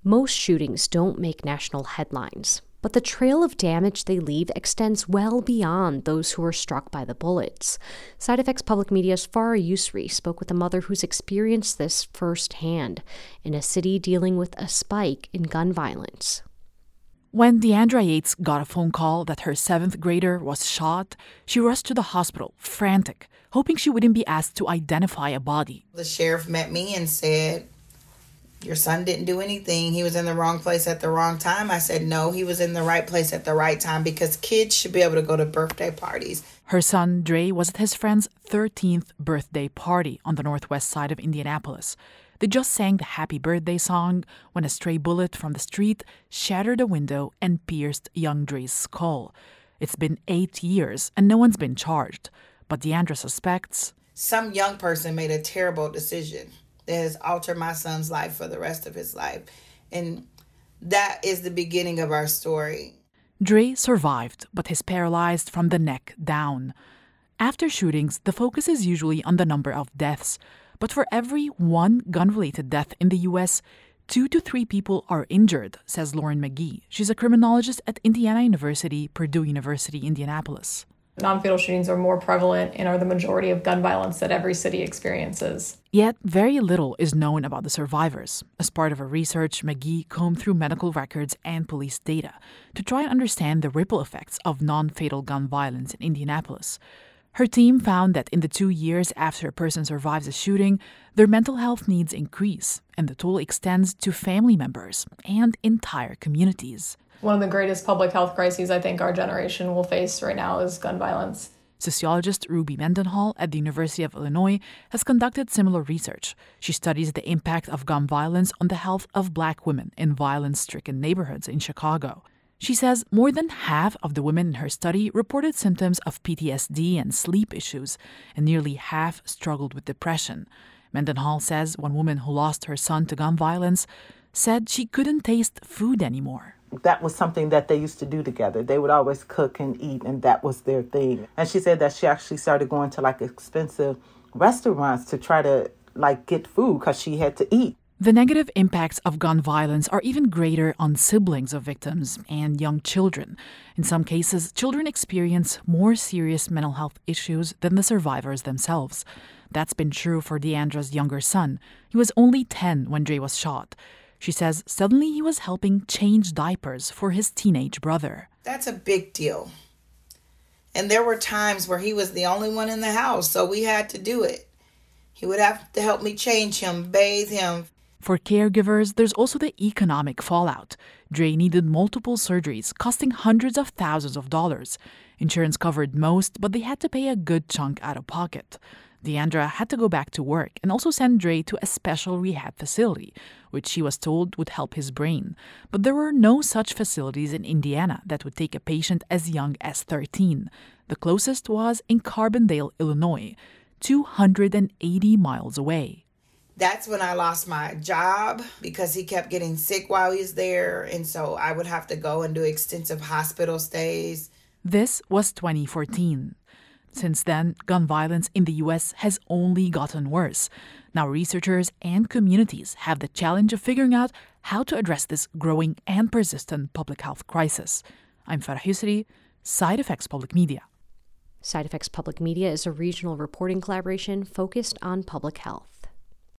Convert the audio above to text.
Most shootings don't make national headlines, but the trail of damage they leave extends well beyond those who are struck by the bullets. SideFX Public Media's Farah Yusri spoke with a mother who's experienced this firsthand in a city dealing with a spike in gun violence. When Deandra Yates got a phone call that her 7th grader was shot, she rushed to the hospital, frantic, hoping she wouldn't be asked to identify a body. The sheriff met me and said, "Your son didn't do anything. He was in the wrong place at the wrong time." I said, "No, he was in the right place at the right time because kids should be able to go to birthday parties." Her son, Dre, was at his friend's 13th birthday party on the northwest side of Indianapolis. They just sang the happy birthday song when a stray bullet from the street shattered a window and pierced young Dre's skull. It's been 8 years and no one's been charged. But Deandra suspects some young person made a terrible decision that has altered my son's life for the rest of his life. And that is the beginning of our story. Dre survived, but he's paralyzed from the neck down. After shootings, the focus is usually on the number of deaths. But for every one gun-related death in the U.S., 2 to 3 people are injured, says Lauren McGee. She's a criminologist at Indiana University, Purdue University, Indianapolis. Non-fatal shootings are more prevalent and are the majority of gun violence that every city experiences. Yet, very little is known about the survivors. As part of her research, McGee combed through medical records and police data to try and understand the ripple effects of non-fatal gun violence in Indianapolis. Her team found that in the 2 years after a person survives a shooting, their mental health needs increase, and the toll extends to family members and entire communities. One of the greatest public health crises I think our generation will face right now is gun violence. Sociologist Ruby Mendenhall at the University of Illinois has conducted similar research. She studies the impact of gun violence on the health of Black women in violence-stricken neighborhoods in Chicago. She says more than half of the women in her study reported symptoms of PTSD and sleep issues, and nearly half struggled with depression. Mendenhall says one woman who lost her son to gun violence said she couldn't taste food anymore. That was something that they used to do together. They would always cook and eat, and that was their thing. And she said that she actually started going to expensive restaurants to try to get food because she had to eat. The negative impacts of gun violence are even greater on siblings of victims and young children. In some cases, children experience more serious mental health issues than the survivors themselves. That's been true for Deandra's younger son. He was only 10 when Dre was shot. She says suddenly he was helping change diapers for his teenage brother. That's a big deal. And there were times where he was the only one in the house, so we had to do it. He would have to help me change him, bathe him. For caregivers, there's also the economic fallout. Dre needed multiple surgeries, costing hundreds of thousands of dollars. Insurance covered most, but they had to pay a good chunk out of pocket. Deandra had to go back to work and also send Dre to a special rehab facility, which she was told would help his brain. But there were no such facilities in Indiana that would take a patient as young as 13. The closest was in Carbondale, Illinois, 280 miles away. That's when I lost my job because he kept getting sick while he was there. And so I would have to go and do extensive hospital stays. This was 2014. Since then, gun violence in the U.S. has only gotten worse. Now researchers and communities have the challenge of figuring out how to address this growing and persistent public health crisis. I'm Farah Yusri, SideFX Public Media. SideFX Public Media is a regional reporting collaboration focused on public health.